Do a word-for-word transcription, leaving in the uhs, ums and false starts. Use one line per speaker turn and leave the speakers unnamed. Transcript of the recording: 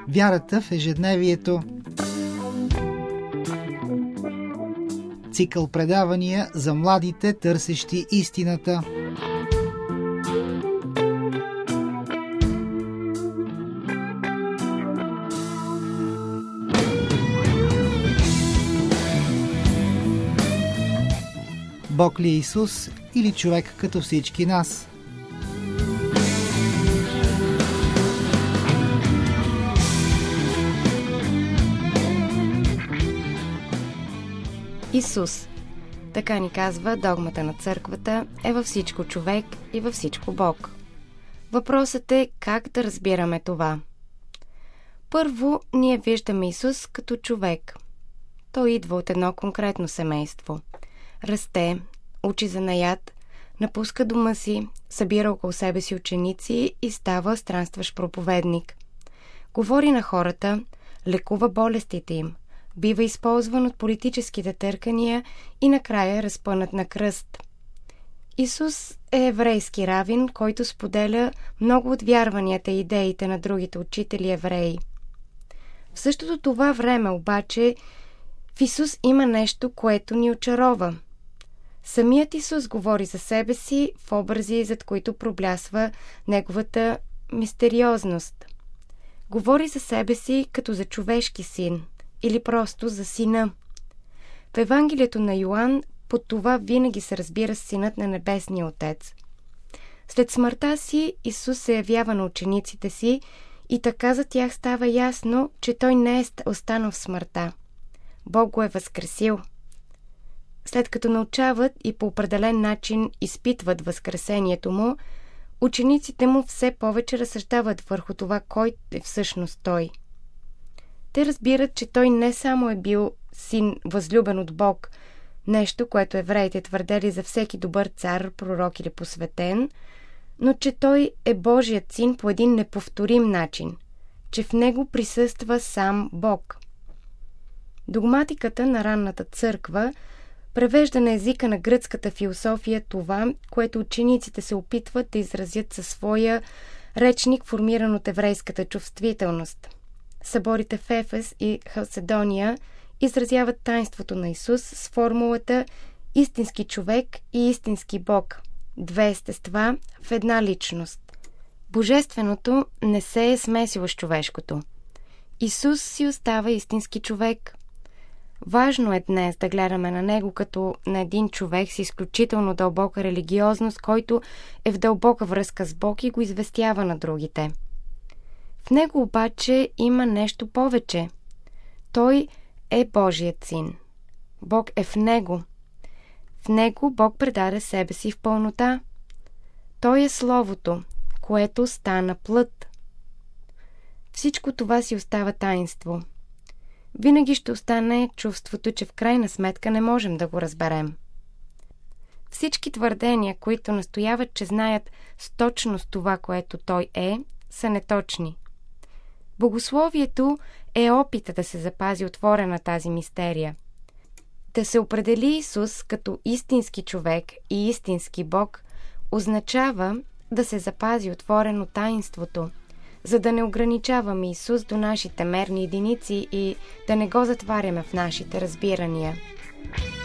Вярата в ежедневието. Цикъл предавания за младите, търсещи истината. Бог ли е Исус или човек като всички нас?
Исус, така ни казва догмата на църквата, е във всичко човек и във всичко Бог. Въпросът е как да разбираме това. Първо, ние виждаме Исус като човек. Той идва от едно конкретно семейство. Расте, учи занаят, напуска дома си, събира около себе си ученици и става странстващ проповедник. Говори на хората, лекува болестите им, бива използван от политическите търкания и накрая разпънат на кръст. Исус е еврейски равин, който споделя много от вярванията и идеите на другите учители евреи. В същото това време обаче в Исус има нещо, което ни очарова. Самият Исус говори за себе си в образи, зад които проблясва неговата мистериозност. Говори за себе си като за човешки син или просто за сина. В Евангелието на Йоан под това винаги се разбира синът на Небесния Отец. След смъртта си Исус се явява на учениците си и така за тях става ясно, че той не е останал в смъртта. Бог го е възкресил. След като научават и по определен начин изпитват възкресението му, учениците му все повече разсъждават върху това, кой е всъщност той. Те разбират, че той не само е бил син възлюбен от Бог, нещо, което евреите твърдели за всеки добър цар, пророк или посветен, но че той е Божият син по един неповторим начин, че в него присъства сам Бог. Догматиката на ранната църква превежда на езика на гръцката философия това, което учениците се опитват да изразят със своя речник, формиран от еврейската чувствителност. Съборите в Ефес и Халседония изразяват таинството на Исус с формулата истински човек и истински Бог, две естества в една личност. Божественото не се е смесило с човешкото. Исус си остава истински човек. Важно е днес да гледаме на него като на един човек с изключително дълбока религиозност, който е в дълбока връзка с Бог и го известява на другите. В него обаче има нещо повече. Той е Божият син. Бог е в него. В него Бог предаде себе си в пълнота. Той е Словото, което стана плът. Всичко това си остава таинство. Винаги ще остане чувството, че в крайна сметка не можем да го разберем. Всички твърдения, които настояват, че знаят с точност това, което той е, са неточни. Богословието е опита да се запази отворена тази мистерия. Да се определи Исус като истински човек и истински Бог означава да се запази отворено таинството, за да не ограничаваме Исус до нашите мерни единици и да не го затваряме в нашите разбирания.